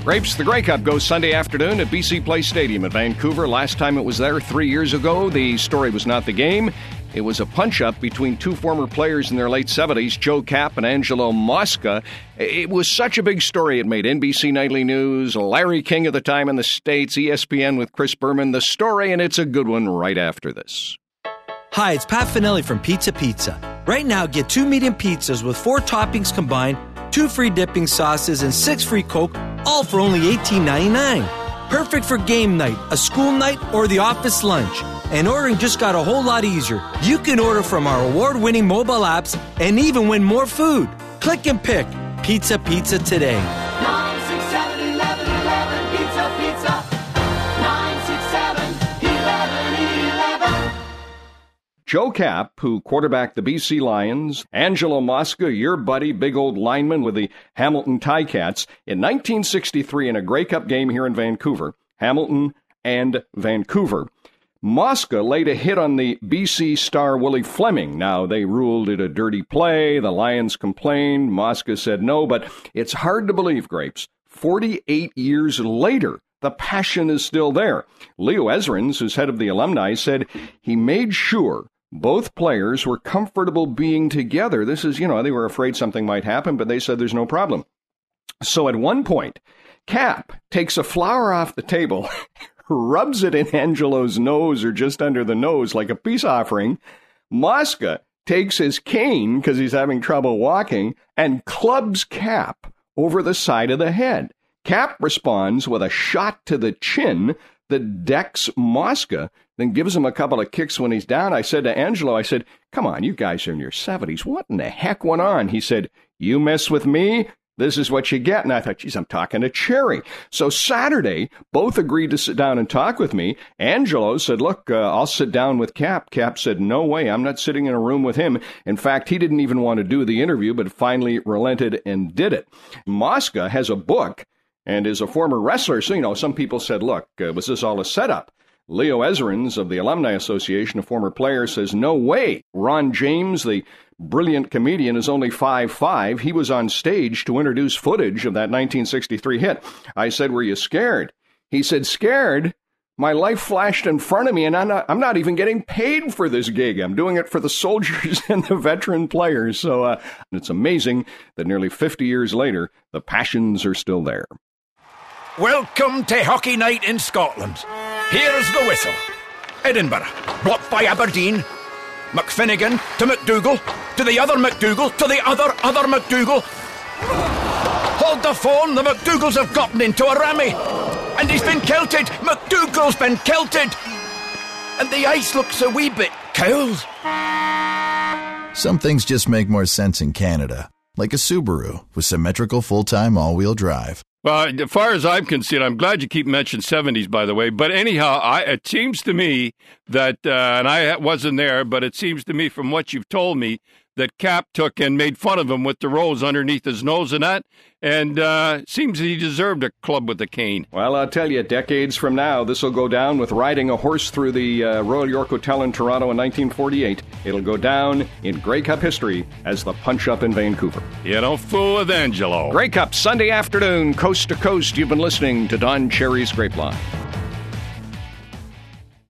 Grapes, the Grey Cup goes Sunday afternoon at BC Place Stadium at Vancouver. Last time it was there 3 years ago. The story was not the game. It was a punch-up between two former players in their late 70s, Joe Kapp and Angelo Mosca. It was such a big story. It made NBC Nightly News, Larry King at the time in the States, ESPN with Chris Berman. The story, and it's a good one right after this. Hi, it's Pat Finelli from Pizza Pizza. Right now, get 2 medium pizzas with 4 toppings combined, 2 free dipping sauces, and 6 free Coke, all for only $18.99. Perfect for game night, a school night, or the office lunch. And ordering just got a whole lot easier. You can order from our award-winning mobile apps and even win more food. Click and pick. Pizza Pizza today. 967-1111, Pizza Pizza. 967-1111. Joe Kapp, who quarterbacked the BC Lions, Angelo Mosca, your buddy, big old lineman with the Hamilton Ticats, in 1963 in a Grey Cup game here in Vancouver, Hamilton and Vancouver. Mosca laid a hit on the BC star Willie Fleming. Now, they ruled it a dirty play. The Lions complained. Mosca said no, but it's hard to believe, Grapes. 48 years later, the passion is still there. Leo Ezrins, who's head of the alumni, said he made sure both players were comfortable being together. This is, they were afraid something might happen, but they said there's no problem. So at one point, Kapp takes a flower off the table, rubs it in Angelo's nose or just under the nose like a peace offering. Mosca takes his cane, because he's having trouble walking, and clubs Kapp over the side of the head. Kapp responds with a shot to the chin that decks Mosca, then gives him a couple of kicks when he's down. I said to Angelo, come on, you guys are in your 70s. What in the heck went on? He said, you mess with me, this is what you get. And I thought, geez, I'm talking to Cherry. So Saturday, both agreed to sit down and talk with me. Angelo said, look, I'll sit down with Kapp. Kapp said, no way, I'm not sitting in a room with him. In fact, he didn't even want to do the interview, but finally relented and did it. Mosca has a book and is a former wrestler. So, some people said, look, was this all a setup? Leo Ezrins of the Alumni Association, a former player, says, no way. Ron James, the brilliant comedian, is only 5'5". He was on stage to introduce footage of that 1963 hit. I said, were you scared? He said, scared? My life flashed in front of me, and I'm not even getting paid for this gig. I'm doing it for the soldiers and the veteran players. So it's amazing that nearly 50 years later, the passions are still there. Welcome to Hockey Night in Scotland. Here's the whistle. Edinburgh, blocked by Aberdeen. McFinnigan to McDougall, to the other McDougall, to the other McDougall. Hold the phone, the McDougalls have gotten into a rammy. And he's been kilted. McDougall's been kilted. And the ice looks a wee bit cold. Some things just make more sense in Canada. Like a Subaru with symmetrical full-time all-wheel drive. Well, as far as I'm concerned, I'm glad you keep mentioning 70s, by the way. But anyhow, it seems to me that, and I wasn't there, but it seems to me from what you've told me, that Kapp took and made fun of him with the rose underneath his nose and that, and seems that he deserved a club with a cane. Well, I'll tell you, decades from now, this will go down with riding a horse through the Royal York Hotel in Toronto in 1948. It'll go down in Grey Cup history as the punch-up in Vancouver. You don't fool with Angelo. Grey Cup, Sunday afternoon, coast to coast. You've been listening to Don Cherry's Grapevine.